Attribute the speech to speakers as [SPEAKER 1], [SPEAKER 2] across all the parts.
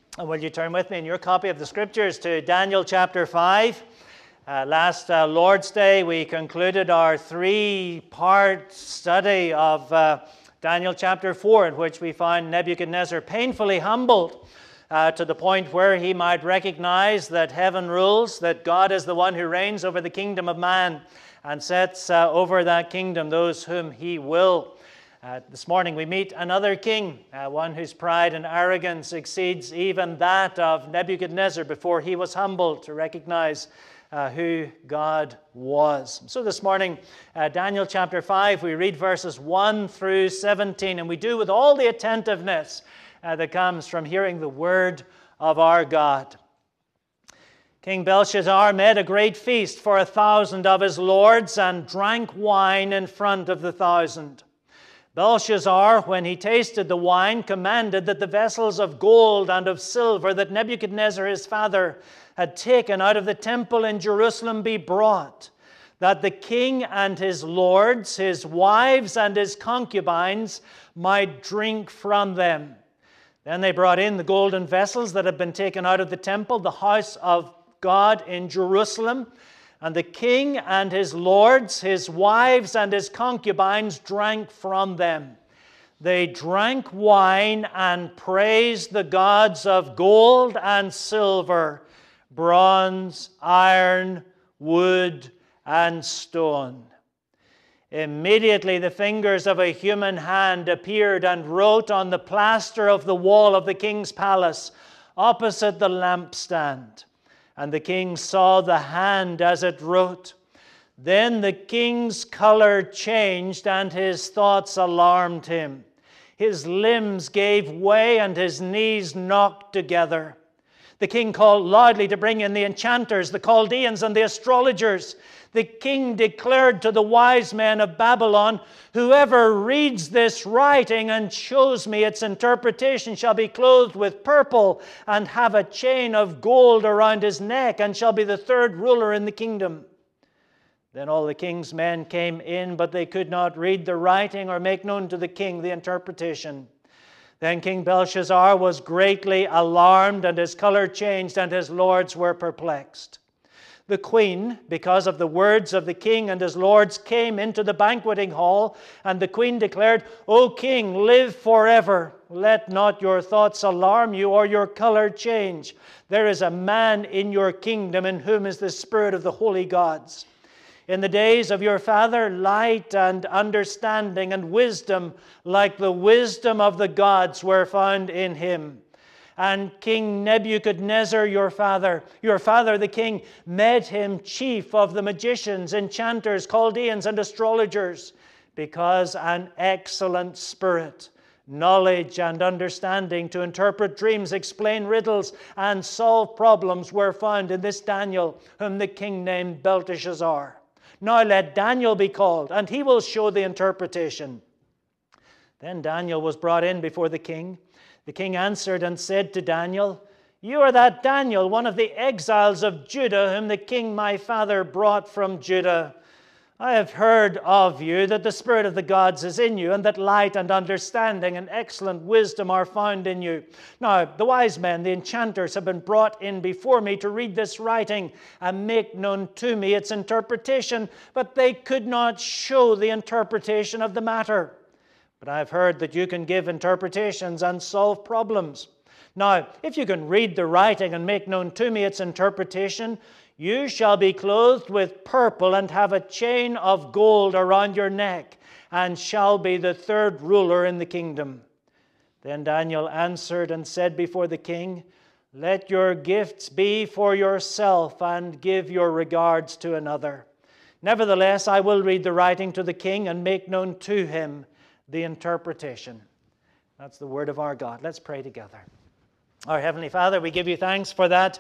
[SPEAKER 1] And will you turn with me in your copy of the Scriptures to Daniel chapter 5? Last Lord's Day, we concluded our three-part study of Daniel chapter 4, in which we find Nebuchadnezzar painfully humbled to the point where he might recognize that heaven rules, that God is the one who reigns over the kingdom of man and sets over that kingdom those whom he will. This morning we meet another king, one whose pride and arrogance exceeds even that of Nebuchadnezzar before he was humbled to recognize who God was. So this morning, Daniel chapter 5, we read verses 1 through 17, and we do with all the attentiveness that comes from hearing the word of our God. King Belshazzar made a great feast for 1,000 of his lords and drank wine in front of the 1,000. Belshazzar, when he tasted the wine, commanded that the vessels of gold and of silver that Nebuchadnezzar his father had taken out of the temple in Jerusalem be brought, that the king and his lords, his wives and his concubines might drink from them. Then they brought in the golden vessels that had been taken out of the temple, the house of God in Jerusalem, and the king and his lords, his wives and his concubines drank from them. They drank wine and praised the gods of gold and silver, bronze, iron, wood, and stone. Immediately the fingers of a human hand appeared and wrote on the plaster of the wall of the king's palace opposite the lampstand. And the king saw the hand as it wrote. Then the king's color changed and his thoughts alarmed him. His limbs gave way and his knees knocked together. The king called loudly to bring in the enchanters, the Chaldeans, and the astrologers. The king declared to the wise men of Babylon, "Whoever reads this writing and shows me its interpretation shall be clothed with purple and have a chain of gold around his neck and shall be the third ruler in the kingdom." Then all the king's men came in, but they could not read the writing or make known to the king the interpretation. Then King Belshazzar was greatly alarmed, and his color changed, and his lords were perplexed. The queen, because of the words of the king and his lords, came into the banqueting hall, and the queen declared, "O king, live forever. Let not your thoughts alarm you or your color change. There is a man in your kingdom in whom is the spirit of the holy gods. In the days of your father, light and understanding and wisdom, like the wisdom of the gods, were found in him. And King Nebuchadnezzar, your father the king, made him chief of the magicians, enchanters, Chaldeans, and astrologers, because an excellent spirit, knowledge and understanding to interpret dreams, explain riddles, and solve problems were found in this Daniel, whom the king named Belteshazzar. Now let Daniel be called, and he will show the interpretation." Then Daniel was brought in before the king. The king answered and said to Daniel, "You are that Daniel, one of the exiles of Judah, whom the king my father brought from Judah. I have heard of you that the spirit of the gods is in you, and that light and understanding and excellent wisdom are found in you. Now the wise men, the enchanters, have been brought in before me to read this writing and make known to me its interpretation, but they could not show the interpretation of the matter. But I have heard that you can give interpretations and solve problems. Now, if you can read the writing and make known to me its interpretation, you shall be clothed with purple and have a chain of gold around your neck, and shall be the third ruler in the kingdom." Then Daniel answered and said before the king, "Let your gifts be for yourself, and give your regards to another. Nevertheless, I will read the writing to the king and make known to him the interpretation." That's the word of our God. Let's pray together. Our Heavenly Father, we give you thanks for that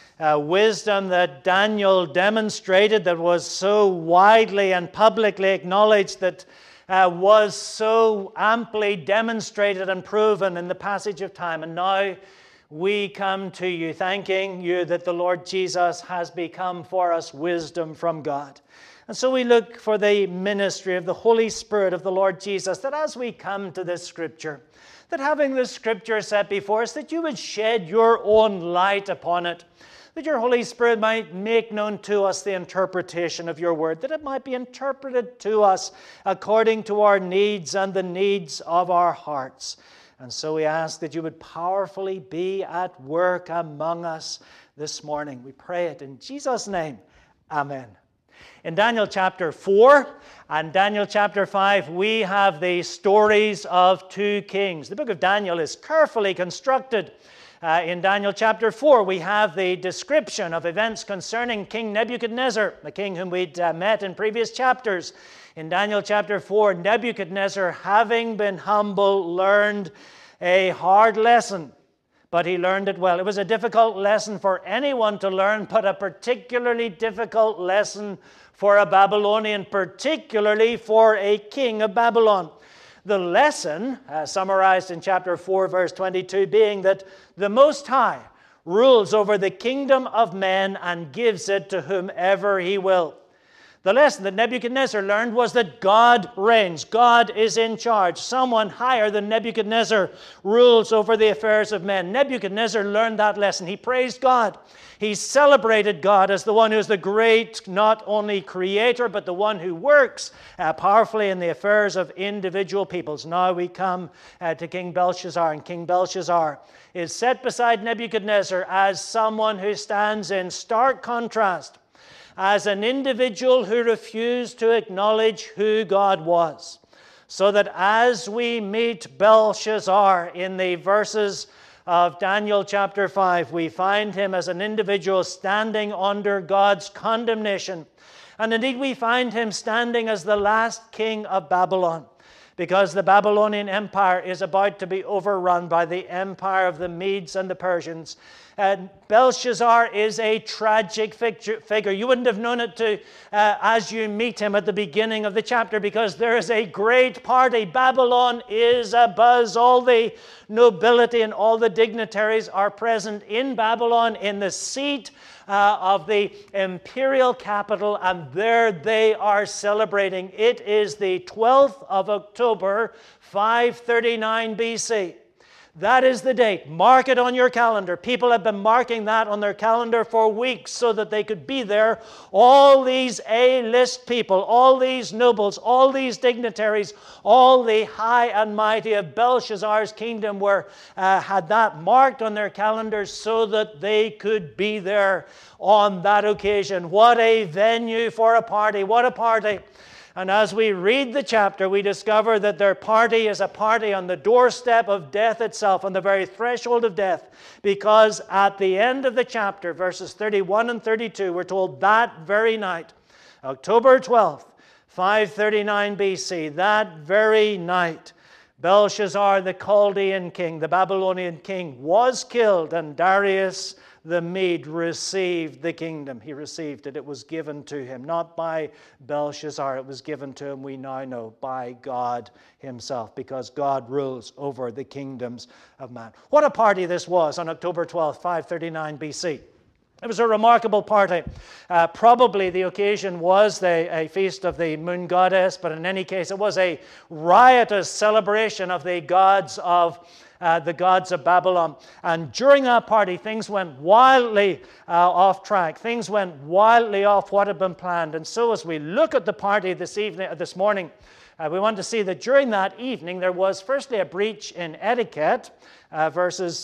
[SPEAKER 1] wisdom that Daniel demonstrated, that was so widely and publicly acknowledged, that was so amply demonstrated and proven in the passage of time. And now we come to you thanking you that the Lord Jesus has become for us wisdom from God. And so we look for the ministry of the Holy Spirit of the Lord Jesus, that as we come to this Scripture, that having the Scripture set before us, that you would shed your own light upon it, that your Holy Spirit might make known to us the interpretation of your word, that it might be interpreted to us according to our needs and the needs of our hearts. And so we ask that you would powerfully be at work among us this morning. We pray it in Jesus' name. Amen. In Daniel chapter 4 and Daniel chapter 5, we have the stories of two kings. The book of Daniel is carefully constructed. In Daniel chapter 4, we have the description of events concerning King Nebuchadnezzar, the king whom we'd met in previous chapters. In Daniel chapter 4, Nebuchadnezzar, having been humble, learned a hard lesson, but he learned it well. It was a difficult lesson for anyone to learn, but a particularly difficult lesson for a Babylonian, particularly for a king of Babylon. The lesson, summarized in chapter 4, verse 22, being that the Most High rules over the kingdom of men and gives it to whomever he will. The lesson that Nebuchadnezzar learned was that God reigns. God is in charge. Someone higher than Nebuchadnezzar rules over the affairs of men. Nebuchadnezzar learned that lesson. He praised God. He celebrated God as the one who is the great, not only creator, but the one who works powerfully in the affairs of individual peoples. Now we come to King Belshazzar, and King Belshazzar is set beside Nebuchadnezzar as someone who stands in stark contrast, as an individual who refused to acknowledge who God was. So that as we meet Belshazzar in the verses of Daniel chapter 5, we find him as an individual standing under God's condemnation. And indeed we find him standing as the last king of Babylon, because the Babylonian Empire is about to be overrun by the empire of the Medes and the Persians. Belshazzar is a tragic figure. You wouldn't have known it as you meet him at the beginning of the chapter, because there is a great party. Babylon is abuzz. All the nobility and all the dignitaries are present in Babylon, in the seat of the imperial capital, and there they are celebrating. It is the 12th of October, 539 BC. That is the date. Mark it on your calendar. People have been marking that on their calendar for weeks so that they could be there. All these A-list people, all these nobles, all these dignitaries, all the high and mighty of Belshazzar's kingdom had that marked on their calendars so that they could be there on that occasion. What a venue for a party. What a party. And as we read the chapter, we discover that their party is a party on the doorstep of death itself, on the very threshold of death, because at the end of the chapter, verses 31 and 32, we're told that very night, October 12th, 539 BC, that very night, Belshazzar, the Chaldean king, the Babylonian king, was killed, and Darius the Mede received the kingdom. He received it. It was given to him, not by Belshazzar. It was given to him, we now know, by God himself, because God rules over the kingdoms of man. What a party this was on October 12th, 539 BC. It was a remarkable party. Probably the occasion was a feast of the moon goddess, but in any case, it was a riotous celebration of the gods of Babylon. And during that party, things went wildly off track. Things went wildly off what had been planned. And so as we look at the party this morning, we want to see that during that evening, there was firstly a breach in etiquette, verses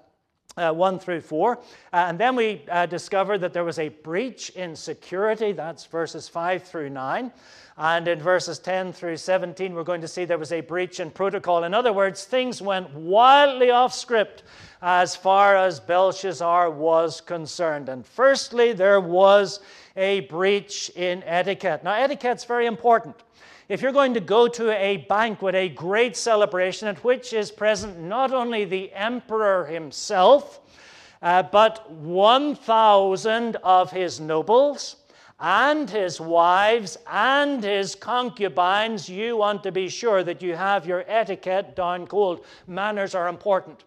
[SPEAKER 1] 1 through 4. And then we discover that there was a breach in security. That's verses 5 through 9. And in verses 10 through 17, we're going to see there was a breach in protocol. In other words, things went wildly off script as far as Belshazzar was concerned. And firstly, there was a breach in etiquette. Now, etiquette's very important. If you're going to go to a banquet, a great celebration at which is present not only the emperor himself, but 1,000 of his nobles, and his wives and his concubines, you want to be sure that you have your etiquette down cold. Manners are important.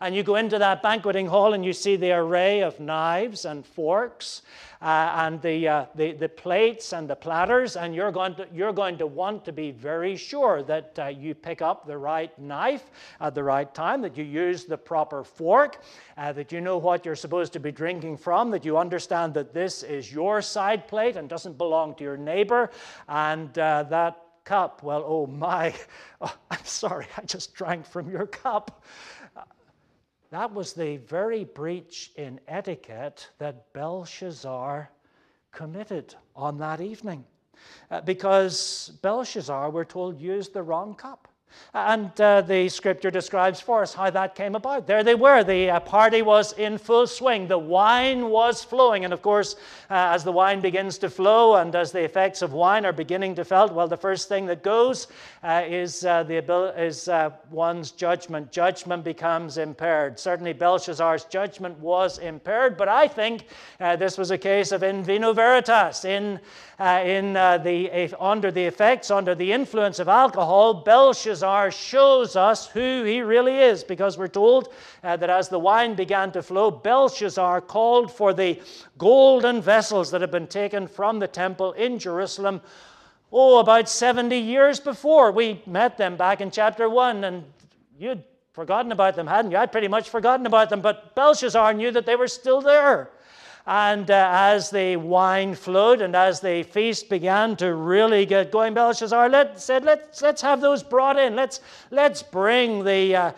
[SPEAKER 1] And you go into that banqueting hall and you see the array of knives and forks and the plates and the platters, and you're going to want to be very sure that you pick up the right knife at the right time, that you use the proper fork, that you know what you're supposed to be drinking from, that you understand that this is your side plate and doesn't belong to your neighbor, and that cup, well, oh my, oh, I'm sorry, I just drank from your cup. That was the very breach in etiquette that Belshazzar committed on that evening. Because Belshazzar, we're told, used the wrong cup. And the scripture describes for us how that came about. There they were. The party was in full swing. The wine was flowing. And of course, as the wine begins to flow and as the effects of wine are beginning to felt, well, the first thing that goes is one's judgment. Judgment becomes impaired. Certainly Belshazzar's judgment was impaired, but I think this was a case of in vino veritas. Under the effects, under the influence of alcohol, Belshazzar shows us who he really is, because we're told that as the wine began to flow, Belshazzar called for the golden vessels that had been taken from the temple in Jerusalem, about 70 years before. We met them back in chapter 1, and you'd forgotten about them, hadn't you? I'd pretty much forgotten about them, but Belshazzar knew that they were still there. And as the wine flowed and as the feast began to really get going, Belshazzar said, let's have those brought in. Let's bring the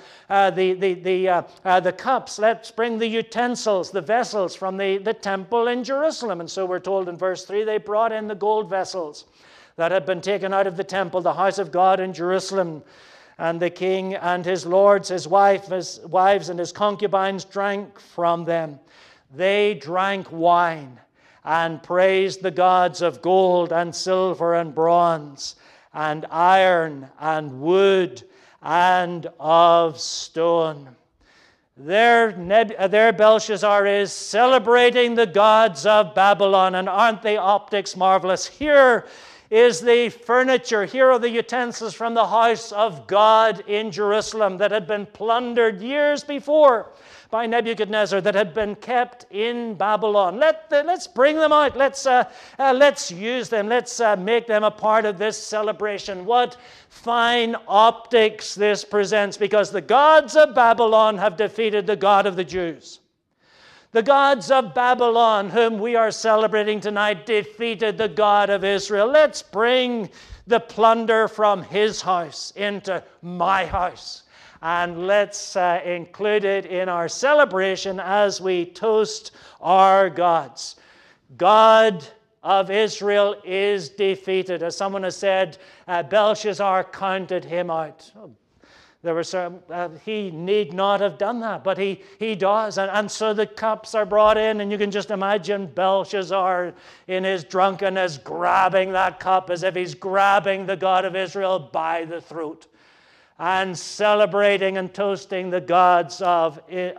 [SPEAKER 1] cups. Let's bring the utensils, the vessels from the temple in Jerusalem. And so we're told in verse 3, they brought in the gold vessels that had been taken out of the temple, the house of God in Jerusalem. And the king and his lords, his wives and his concubines drank from them. They drank wine and praised the gods of gold and silver and bronze and iron and wood and of stone. There Belshazzar is celebrating the gods of Babylon, and aren't the optics marvelous? Here is the furniture, here are the utensils from the house of God in Jerusalem that had been plundered years before by Nebuchadnezzar, that had been kept in Babylon. Let's bring them out. Let's use them. Let's make them a part of this celebration. What fine optics this presents, because the gods of Babylon have defeated the God of the Jews. The gods of Babylon, whom we are celebrating tonight, defeated the God of Israel. Let's bring the plunder from his house into my house. And let's include it in our celebration as we toast our gods. God of Israel is defeated. As someone has said, Belshazzar counted him out. There were some, he need not have done that, but he does. And so the cups are brought in, and you can just imagine Belshazzar in his drunkenness grabbing that cup as if he's grabbing the God of Israel by the throat, and celebrating and toasting the gods of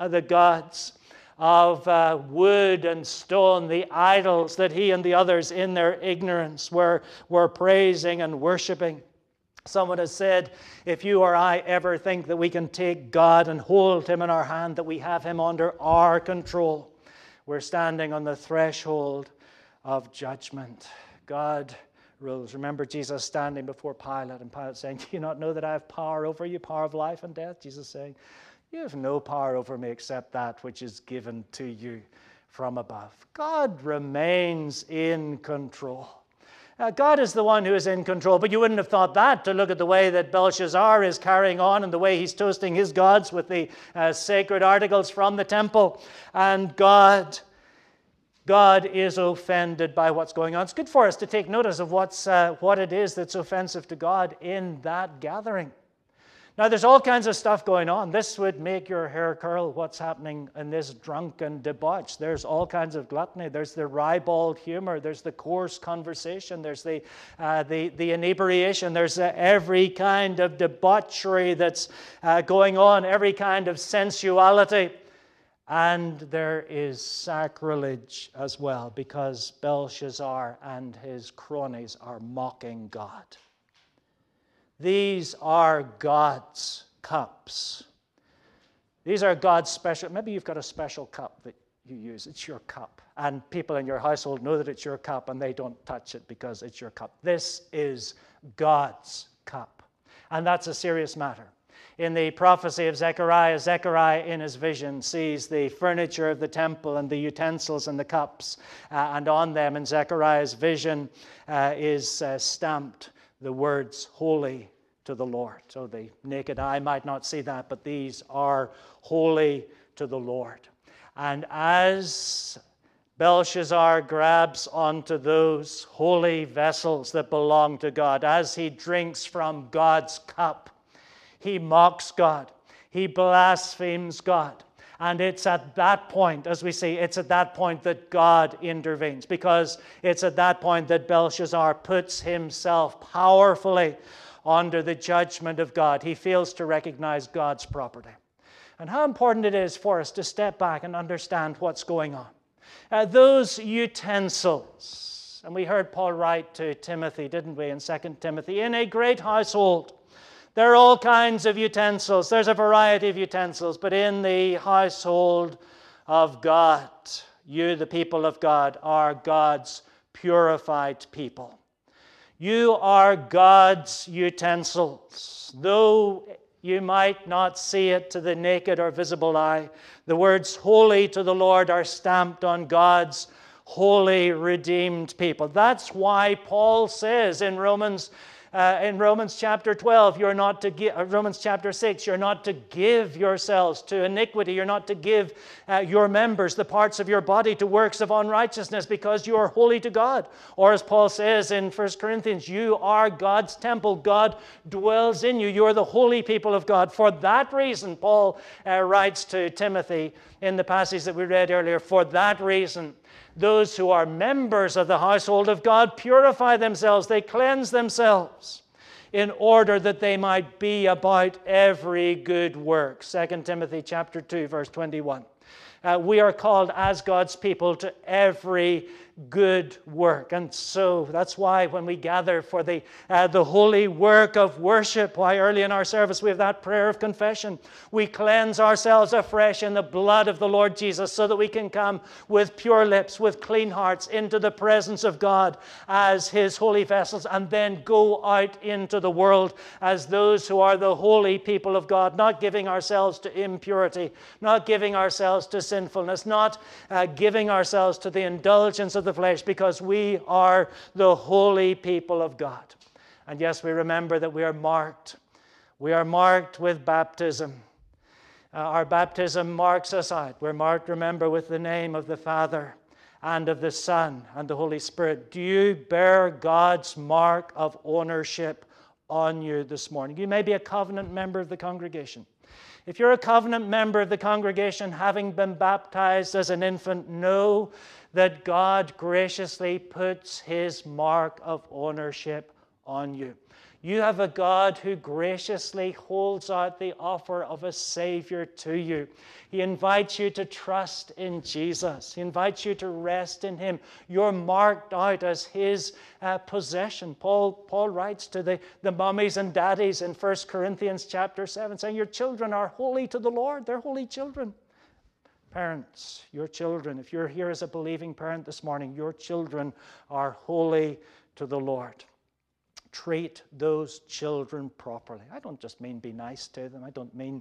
[SPEAKER 1] wood and stone, the idols that he and the others in their ignorance were praising and worshiping. Someone has said, if you or I ever think that we can take God and hold him in our hand, that we have him under our control, we're standing on the threshold of judgment. God rules. Remember Jesus standing before Pilate, and Pilate saying, do you not know that I have power over you, power of life and death? Jesus saying, you have no power over me except that which is given to you from above. God remains in control. God is the one who is in control, but you wouldn't have thought that to look at the way that Belshazzar is carrying on and the way he's toasting his gods with the sacred articles from the temple. And God is offended by what's going on. It's good for us to take notice of what it is that's offensive to God in that gathering. Now, there's all kinds of stuff going on. This would make your hair curl, what's happening in this drunken debauch. There's all kinds of gluttony. There's the ribald humor. There's the coarse conversation. There's the inebriation. There's every kind of debauchery that's going on, every kind of sensuality. And there is sacrilege as well, because Belshazzar and his cronies are mocking God. These are God's cups. These are God's special, maybe you've got a special cup that you use. It's your cup. And people in your household know that it's your cup and they don't touch it because it's your cup. This is God's cup. And that's a serious matter. In the prophecy of Zechariah, Zechariah in his vision sees the furniture of the temple and the utensils and the cups. And on them in Zechariah's vision is stamped the words, holy to the Lord. So the naked eye might not see that, but these are holy to the Lord. And as Belshazzar grabs onto those holy vessels that belong to God, as he drinks from God's cup, he mocks God. He blasphemes God. And it's at that point, as we see, it's at that point that God intervenes, because it's at that point that Belshazzar puts himself powerfully under the judgment of God. He fails to recognize God's property. And how important it is for us to step back and understand what's going on. Those utensils, and we heard Paul write to Timothy, didn't we, in 2 Timothy, in a great household, there are all kinds of utensils. There's a variety of utensils, but in the household of God, you, the people of God, are God's purified people. You are God's utensils. Though you might not see it to the naked or visible eye, the words holy to the Lord are stamped on God's holy, redeemed people. That's why Paul says in Romans chapter 12, you're not to give, Romans chapter 6, you're not to give yourselves to iniquity. You're not to give your members, the parts of your body, to works of unrighteousness, because you are holy to God. Or as Paul says in 1 Corinthians, you are God's temple. God dwells in you. You are the holy people of God. For that reason, Paul writes to Timothy in the passage that we read earlier, for that reason, those who are members of the household of God purify themselves. They cleanse themselves in order that they might be about every good work. 2 Timothy chapter 2, verse 21. We are called as God's people to every good work. And so that's why when we gather for the holy work of worship, why early in our service we have that prayer of confession. We cleanse ourselves afresh in the blood of the Lord Jesus so that we can come with pure lips, with clean hearts into the presence of God as His holy vessels, and then go out into the world as those who are the holy people of God, not giving ourselves to impurity, not giving ourselves to sinfulness, not giving ourselves to the indulgence of the flesh, because we are the holy people of God. And yes, we remember that we are marked. We are marked with baptism. Our baptism marks us out. We're marked, remember, with the name of the Father and of the Son and the Holy Spirit. Do you bear God's mark of ownership on you this morning? You may be a covenant member of the congregation. If you're a covenant member of the congregation, having been baptized as an infant, know that God graciously puts His mark of ownership on you. You have a God who graciously holds out the offer of a Savior to you. He invites you to trust in Jesus. He invites you to rest in Him. You're marked out as His possession. Paul writes to the mummies and daddies in 1 Corinthians chapter 7, saying, your children are holy to the Lord. They're holy children. Parents, your children, if you're here as a believing parent this morning, your children are holy to the Lord. Treat those children properly. I don't just mean be nice to them. I don't mean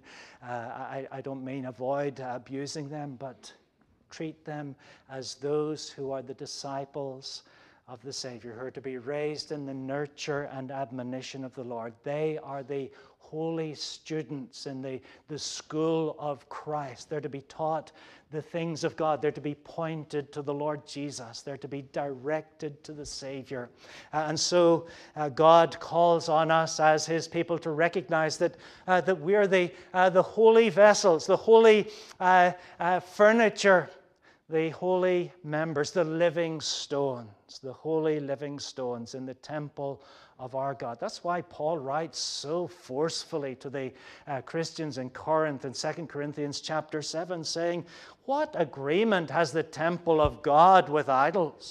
[SPEAKER 1] avoid abusing them, but treat them as those who are the disciples of the Savior, who are to be raised in the nurture and admonition of the Lord. They are the holy students in the school of Christ. They're to be taught the things of God. They're to be pointed to the Lord Jesus. They're to be directed to the Savior. And so God calls on us as His people to recognize that we're the holy vessels, the holy furniture, the holy members, the living stones, the holy living stones in the temple of our God. That's why Paul writes so forcefully to the Christians in Corinth in 2 Corinthians chapter 7, saying, what agreement has the temple of God with idols?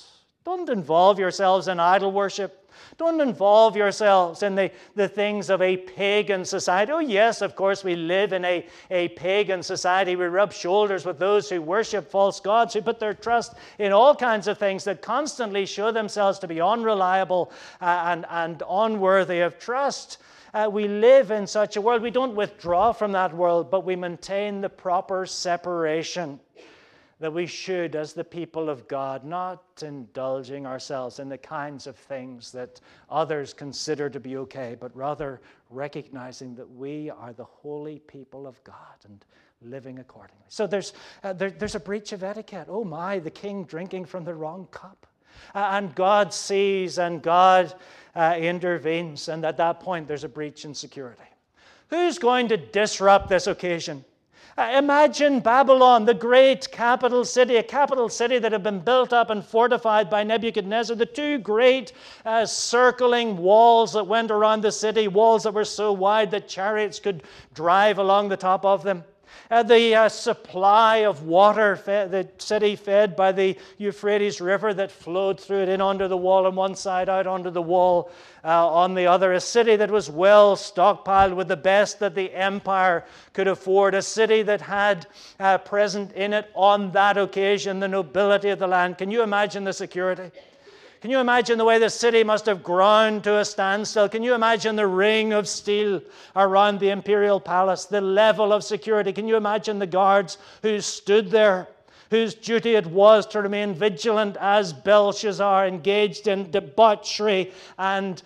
[SPEAKER 1] Don't involve yourselves in idol worship. Don't involve yourselves in the things of a pagan society. Oh, yes, of course, we live in a pagan society. We rub shoulders with those who worship false gods, who put their trust in all kinds of things that constantly show themselves to be unreliable and unworthy of trust. We live in such a world. We don't withdraw from that world, but we maintain the proper separation that we should as the people of God, not indulging ourselves in the kinds of things that others consider to be okay, but rather recognizing that we are the holy people of God and living accordingly. So there's a breach of etiquette. Oh my, the king drinking from the wrong cup. And God sees and God intervenes, and at that point there's a breach in security. Who's going to disrupt this occasion? Imagine Babylon, the great capital city, a capital city that had been built up and fortified by Nebuchadnezzar. The two great circling walls that went around the city, walls that were so wide that chariots could drive along the top of them. The supply of water, the city fed by the Euphrates River that flowed through it in onto the wall on one side, out onto the wall on the other. A city that was well stockpiled with the best that the empire could afford. A city that had present in it on that occasion the nobility of the land. Can you imagine the security? Can you imagine the way the city must have ground to a standstill? Can you imagine the ring of steel around the imperial palace, the level of security? Can you imagine the guards who stood there, whose duty it was to remain vigilant as Belshazzar engaged in debauchery and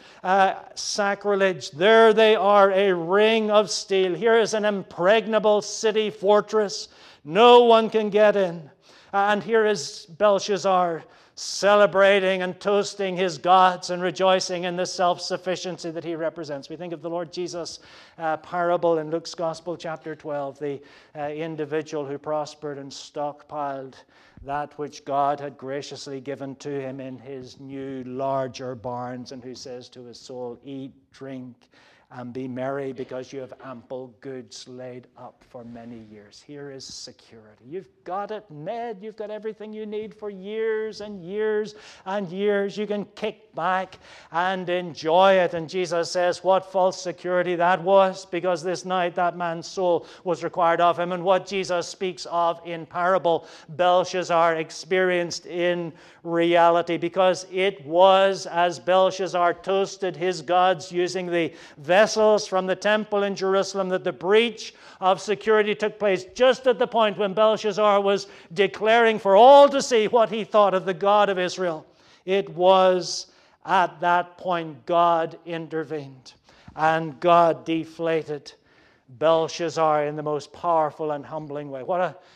[SPEAKER 1] sacrilege? There they are, a ring of steel. Here is an impregnable city fortress. No one can get in. And here is Belshazzar, celebrating and toasting his gods and rejoicing in the self-sufficiency that he represents. We think of the Lord Jesus' parable in Luke's Gospel, chapter 12, the individual who prospered and stockpiled that which God had graciously given to him in his new, larger barns, and who says to his soul, "Eat, drink, and be merry, because you have ample goods laid up for many years." Here is security. You've got it, Ned. You've got everything you need for years and years and years. You can kick back and enjoy it. And Jesus says what false security that was, because this night that man's soul was required of him. And what Jesus speaks of in parable, Belshazzar experienced in reality, because it was as Belshazzar toasted his gods using the vessels from the temple in Jerusalem that the breach of security took place just at the point when Belshazzar was declaring for all to see what he thought of the God of Israel. It was at that point God intervened, and God deflated Belshazzar in the most powerful and humbling way.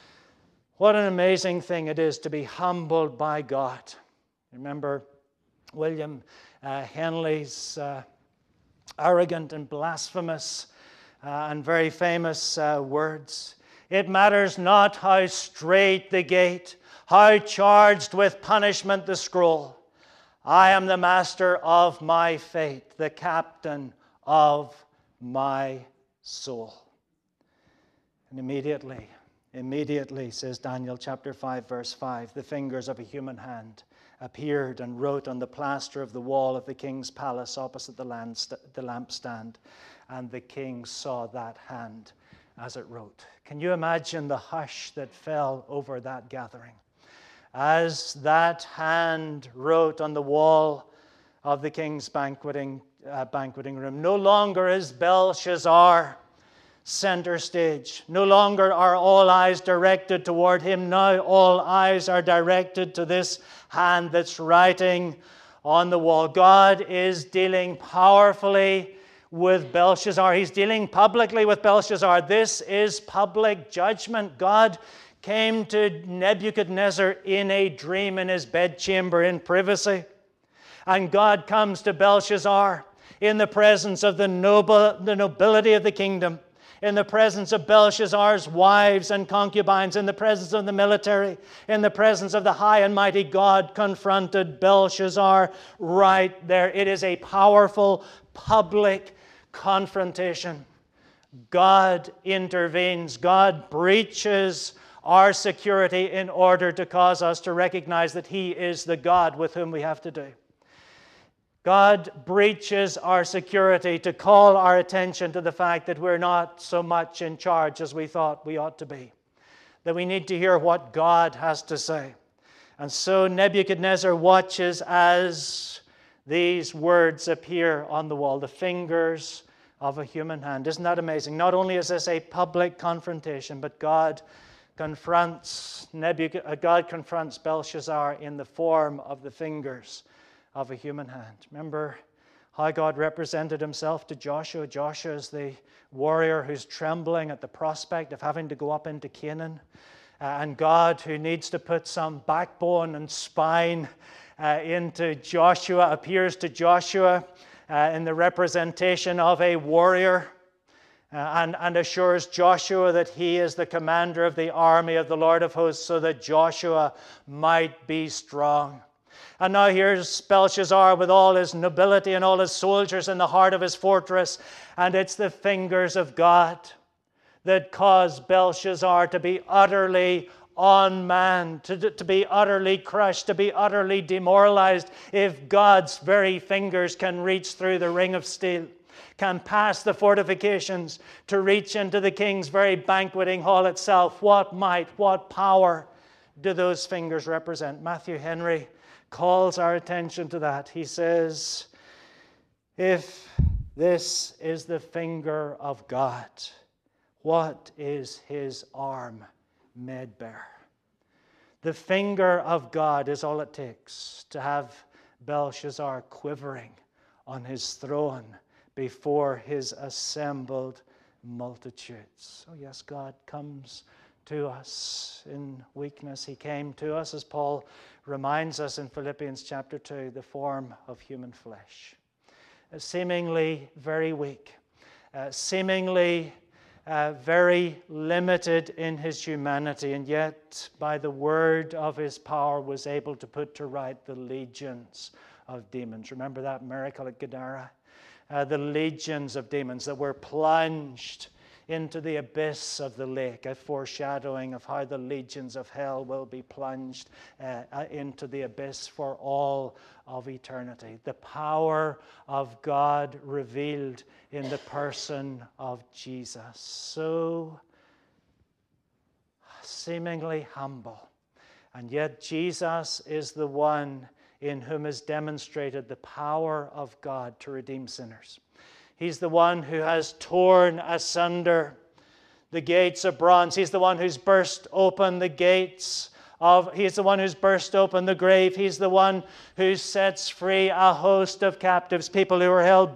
[SPEAKER 1] What an amazing thing it is to be humbled by God. Remember William Henley's arrogant and blasphemous and very famous words. "It matters not how strait the gate, how charged with punishment the scroll. I am the master of my fate, the captain of my soul." And immediately, says Daniel chapter 5, verse 5, the fingers of a human hand appeared and wrote on the plaster of the wall of the king's palace opposite the lampstand, and the king saw that hand as it wrote. Can you imagine the hush that fell over that gathering as that hand wrote on the wall of the king's banqueting room? No longer is Belshazzar center stage. No longer are all eyes directed toward him. Now all eyes are directed to this hand that's writing on the wall. God is dealing powerfully with Belshazzar. He's dealing publicly with Belshazzar. This is public judgment. God came to Nebuchadnezzar in a dream in his bedchamber in privacy. And God comes to Belshazzar in the presence of the nobility of the kingdom, in the presence of Belshazzar's wives and concubines, in the presence of the military, in the presence of the high and mighty. God confronted Belshazzar right there. It is a powerful public confrontation. God intervenes. God breaches our security in order to cause us to recognize that He is the God with whom we have to do. God breaches our security to call our attention to the fact that we're not so much in charge as we thought we ought to be, that we need to hear what God has to say. And so Nebuchadnezzar watches as these words appear on the wall, the fingers of a human hand. Isn't that amazing? Not only is this a public confrontation, but God confronts Belshazzar in the form of the fingers of a human hand. Remember how God represented himself to Joshua. Joshua is the warrior who's trembling at the prospect of having to go up into Canaan. And God, who needs to put some backbone and spine into Joshua, appears to Joshua in the representation of a warrior and assures Joshua that he is the commander of the army of the Lord of hosts, so that Joshua might be strong. And now here's Belshazzar with all his nobility and all his soldiers in the heart of his fortress, and it's the fingers of God that caused Belshazzar to be utterly unmanned, to be utterly crushed, to be utterly demoralized. If God's very fingers can reach through the ring of steel, can pass the fortifications to reach into the king's very banqueting hall itself, what might, what power do those fingers represent? Matthew Henry calls our attention to that. He says, if this is the finger of God, what is his arm made bare? The finger of God is all it takes to have Belshazzar quivering on his throne before his assembled multitudes. Oh yes, God comes to us in weakness. He came to us, as Paul reminds us in Philippians chapter 2, the form of human flesh. Seemingly very weak, seemingly very limited in his humanity, and yet by the word of his power was able to put to right the legions of demons. Remember that miracle at Gadara? The legions of demons that were plunged into the abyss of the lake, a foreshadowing of how the legions of hell will be plunged into the abyss for all of eternity. The power of God revealed in the person of Jesus. So seemingly humble, and yet Jesus is the one in whom is demonstrated the power of God to redeem sinners. He's the one who has torn asunder the gates of bronze. He's the one who's burst open the gates of, he's the one who's burst open the grave. He's the one who sets free a host of captives, people who are held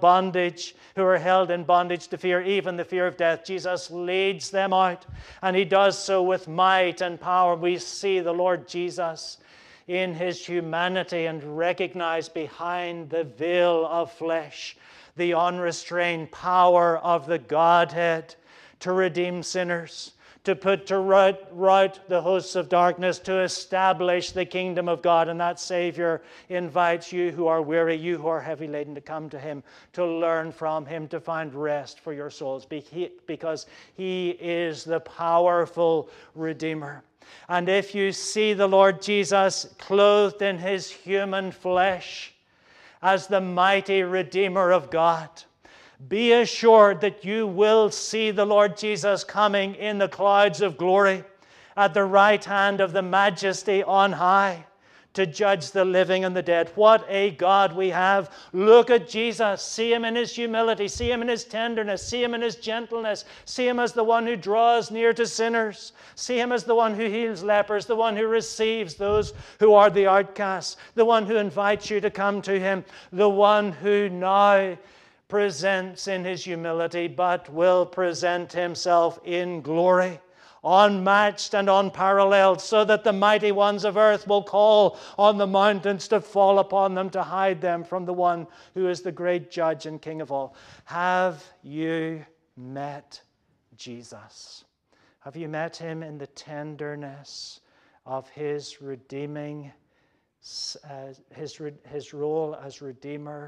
[SPEAKER 1] in bondage to fear, even the fear of death. Jesus leads them out, and he does so with might and power. We see the Lord Jesus in his humanity and recognize behind the veil of flesh the unrestrained power of the Godhead to redeem sinners, to put to rout the hosts of darkness, to establish the kingdom of God. And that Savior invites you who are weary, you who are heavy laden, to come to him, to learn from him, to find rest for your souls, because he is the powerful Redeemer. And if you see the Lord Jesus clothed in his human flesh as the mighty Redeemer of God, be assured that you will see the Lord Jesus coming in the clouds of glory at the right hand of the Majesty on high to judge the living and the dead. What a God we have. Look at Jesus. See him in his humility. See him in his tenderness. See him in his gentleness. See him as the one who draws near to sinners. See him as the one who heals lepers, the one who receives those who are the outcasts, the one who invites you to come to him, the one who now presents in his humility, but will present himself in glory, unmatched and unparalleled, so that the mighty ones of earth will call on the mountains to fall upon them, to hide them from the one who is the great judge and king of all. Have you met Jesus? Have you met him in the tenderness of his redeeming, his role as Redeemer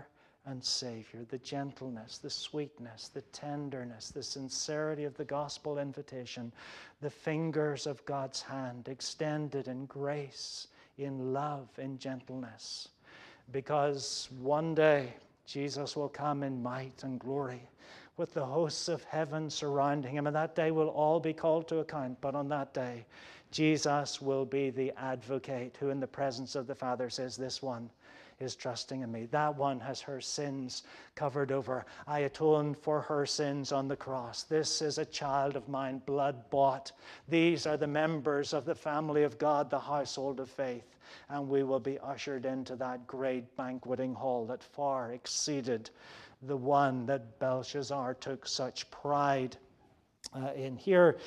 [SPEAKER 1] and Savior, the gentleness, the sweetness, the tenderness, the sincerity of the gospel invitation, the fingers of God's hand extended in grace, in love, in gentleness. Because one day Jesus will come in might and glory with the hosts of heaven surrounding him, and that day will all be called to account. But on that day, Jesus will be the advocate who in the presence of the Father says, this one is trusting in me. That one has her sins covered over. I atoned for her sins on the cross. This is a child of mine, blood bought. These are the members of the family of God, the household of faith. And we will be ushered into that great banqueting hall that far exceeded the one that Belshazzar took such pride in. Here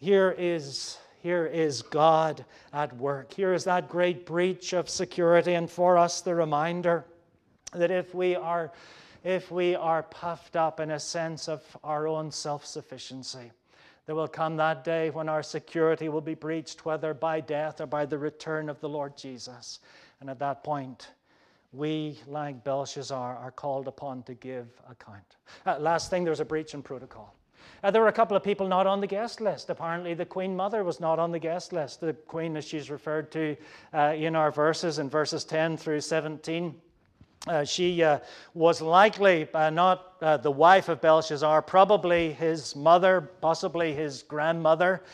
[SPEAKER 1] is God at work. Here is that great breach of security, and for us the reminder that if we are puffed up in a sense of our own self-sufficiency, there will come that day when our security will be breached, whether by death or by the return of the Lord Jesus. And at that point, we, like Belshazzar, are called upon to give account. Last thing, there's a breach in protocol. There were a couple of people not on the guest list. Apparently, the Queen Mother was not on the guest list. The Queen, as she's referred to in our verses, in verses 10 through 17, she was likely not the wife of Belshazzar, probably his mother, possibly his grandmother.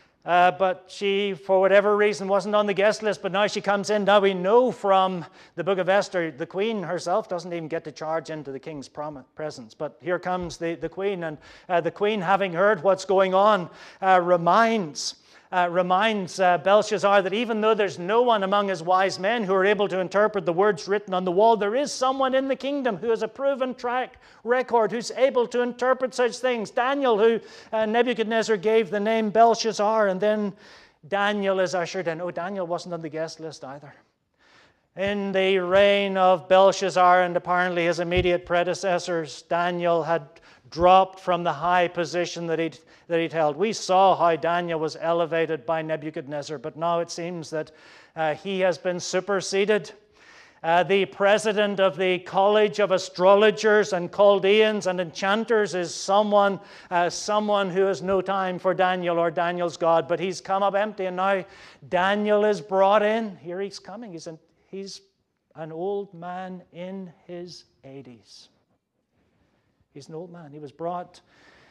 [SPEAKER 1] But she, for whatever reason, wasn't on the guest list, but now she comes in. Now we know from the book of Esther, the queen herself doesn't even get to charge into the king's presence. But here comes the queen, and the queen, having heard what's going on, reminds Belshazzar that even though there's no one among his wise men who are able to interpret the words written on the wall, there is someone in the kingdom who has a proven track record, who's able to interpret such things. Daniel, who Nebuchadnezzar gave the name Belshazzar, and then Daniel is ushered in. Oh, Daniel wasn't on the guest list either. In the reign of Belshazzar and apparently his immediate predecessors, Daniel had dropped from the high position that he'd held. We saw how Daniel was elevated by Nebuchadnezzar, but now it seems that he has been superseded. The president of the College of Astrologers and Chaldeans and Enchanters is someone who has no time for Daniel or Daniel's God, but he's come up empty, and now Daniel is brought in. Here he's coming. He's an old man in his 80s. He's an old man. He was brought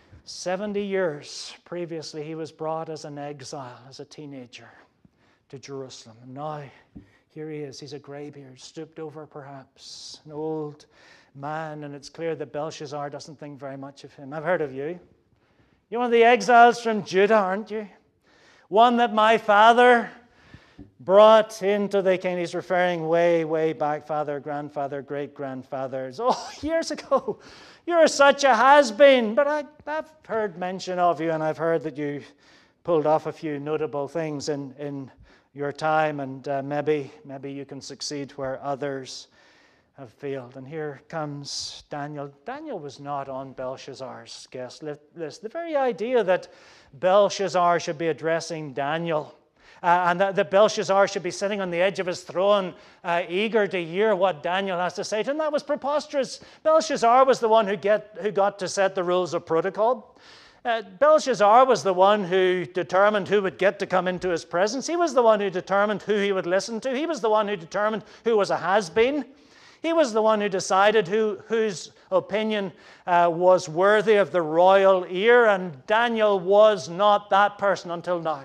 [SPEAKER 1] 70 years previously. He was brought as an exile, as a teenager, to Jerusalem. And now, here he is. He's a graybeard, stooped over perhaps, an old man, and it's clear that Belshazzar doesn't think very much of him. I've heard of you. You're one of the exiles from Judah, aren't you? One that my father brought into the king. He's referring way back, father, grandfather, great-grandfathers. Oh, years ago. You're such a has-been. But I've heard mention of you, and I've heard that you pulled off a few notable things in your time, and maybe you can succeed where others have failed. And here comes Daniel. Daniel was not on Belshazzar's guest list. The very idea that Belshazzar should be addressing Daniel, and that Belshazzar should be sitting on the edge of his throne, eager to hear what Daniel has to say to him, that was preposterous. Belshazzar was the one who got to set the rules of protocol. Belshazzar was the one who determined who would get to come into his presence. He was the one who determined who he would listen to. He was the one who determined who was a has-been. He was the one who decided whose opinion was worthy of the royal ear, and Daniel was not that person until now.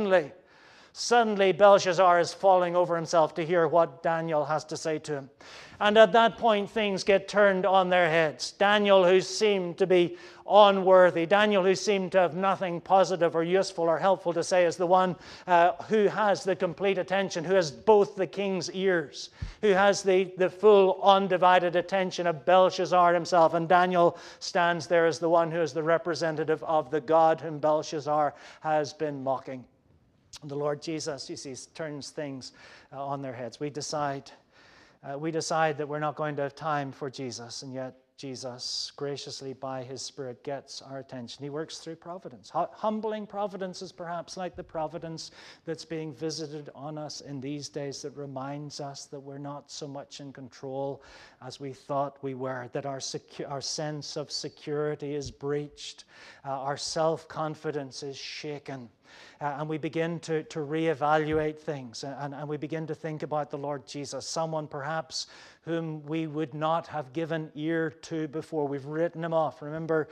[SPEAKER 1] Suddenly, Belshazzar is falling over himself to hear what Daniel has to say to him. And at that point, things get turned on their heads. Daniel, who seemed to be unworthy, Daniel, who seemed to have nothing positive or useful or helpful to say, is the one who has the complete attention, who has both the king's ears, who has the full, undivided attention of Belshazzar himself. And Daniel stands there as the one who is the representative of the God whom Belshazzar has been mocking. The Lord Jesus, you see, turns things on their heads. We decide that we're not going to have time for Jesus, and yet Jesus graciously by his Spirit gets our attention. He works through providence. Humbling providence is perhaps like the providence that's being visited on us in these days, that reminds us that we're not so much in control as we thought we were, that our sense of security is breached, our self-confidence is shaken. And we begin to reevaluate things, and we begin to think about the Lord Jesus, someone perhaps whom we would not have given ear to before. We've written him off. Remember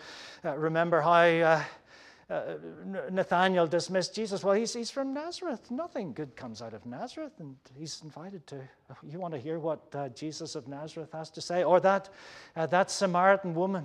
[SPEAKER 1] how Nathanael dismissed Jesus. Well, he's from Nazareth. Nothing good comes out of Nazareth. And he's invited to, you want to hear what Jesus of Nazareth has to say? Or that Samaritan woman.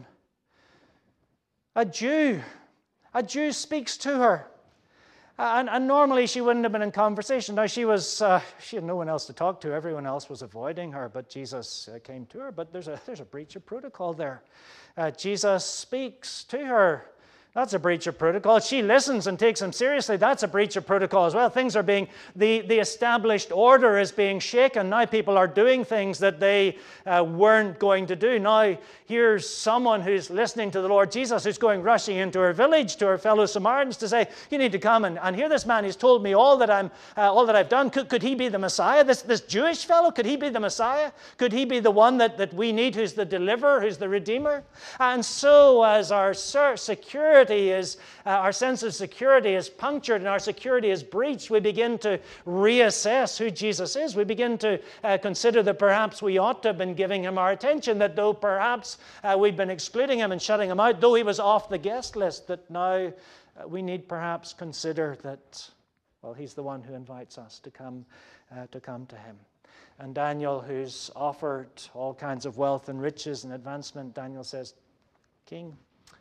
[SPEAKER 1] A Jew speaks to her. And normally she wouldn't have been in conversation. Now she had no one else to talk to. Everyone else was avoiding her, but Jesus came to her. But there's a breach of protocol there. Jesus speaks to her. That's a breach of protocol. She listens and takes him seriously. That's a breach of protocol as well. Things are being, the established order is being shaken. Now people are doing things that they weren't going to do. Now here's someone who's listening to the Lord Jesus, who's going rushing into her village to her fellow Samaritans to say, you need to come and hear this man. He's told me all that I've done. Could he be the Messiah? This Jewish fellow, could he be the Messiah? Could he be the one that we need, who's the deliverer, who's the redeemer? And so as our security our sense of security is punctured and our security is breached, we begin to reassess who Jesus is. We begin to consider that perhaps we ought to have been giving him our attention, that though perhaps we've been excluding him and shutting him out, though he was off the guest list, that now we need perhaps consider that, well, he's the one who invites us to come to him. And Daniel, who's offered all kinds of wealth and riches and advancement, Daniel says, King,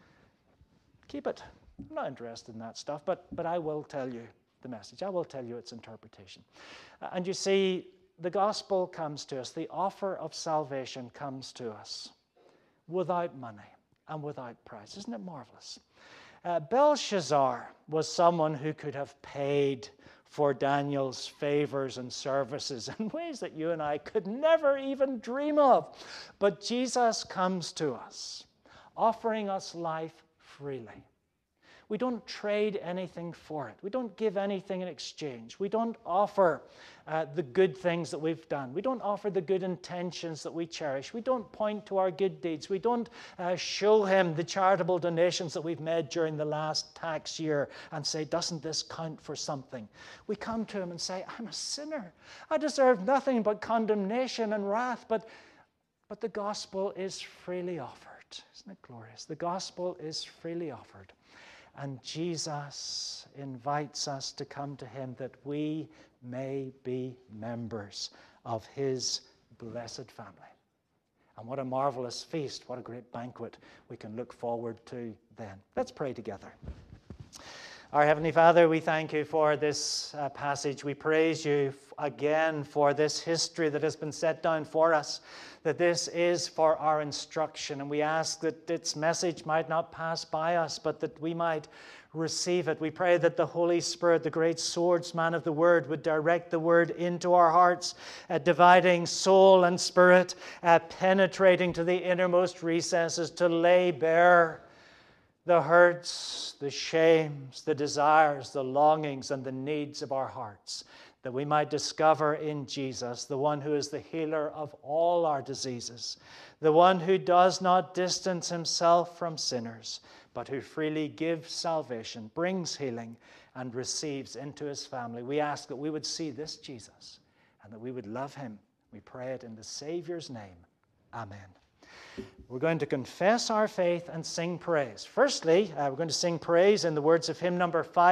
[SPEAKER 1] keep it. I'm not interested in that stuff, but I will tell you the message. I will tell you its interpretation. And you see, the gospel comes to us. The offer of salvation comes to us without money and without price. Isn't it marvelous? Belshazzar was someone who could have paid for Daniel's favors and services in ways that you and I could never even dream of. But Jesus comes to us, offering us life freely. We don't trade anything for it. We don't give anything in exchange. We don't offer the good things that we've done. We don't offer the good intentions that we cherish. We don't point to our good deeds. We don't show him the charitable donations that we've made during the last tax year and say, doesn't this count for something? We come to him and say, I'm a sinner. I deserve nothing but condemnation and wrath, but the gospel is freely offered. Isn't it glorious? The gospel is freely offered. And Jesus invites us to come to him that we may be members of his blessed family. And what a marvelous feast, what a great banquet we can look forward to then. Let's pray together. Our Heavenly Father, we thank you for this passage. We praise you again for this history that has been set down for us, that this is for our instruction. And we ask that its message might not pass by us, but that we might receive it. We pray that the Holy Spirit, the great swordsman of the Word, would direct the Word into our hearts, dividing soul and spirit, penetrating to the innermost recesses, to lay bare the hurts, the shames, the desires, the longings, and the needs of our hearts, that we might discover in Jesus, the one who is the healer of all our diseases, the one who does not distance himself from sinners, but who freely gives salvation, brings healing, and receives into his family. We ask that we would see this Jesus and that we would love him. We pray it in the Savior's name. Amen. We're going to confess our faith and sing praise. Firstly, we're going to sing praise in the words of hymn number 5.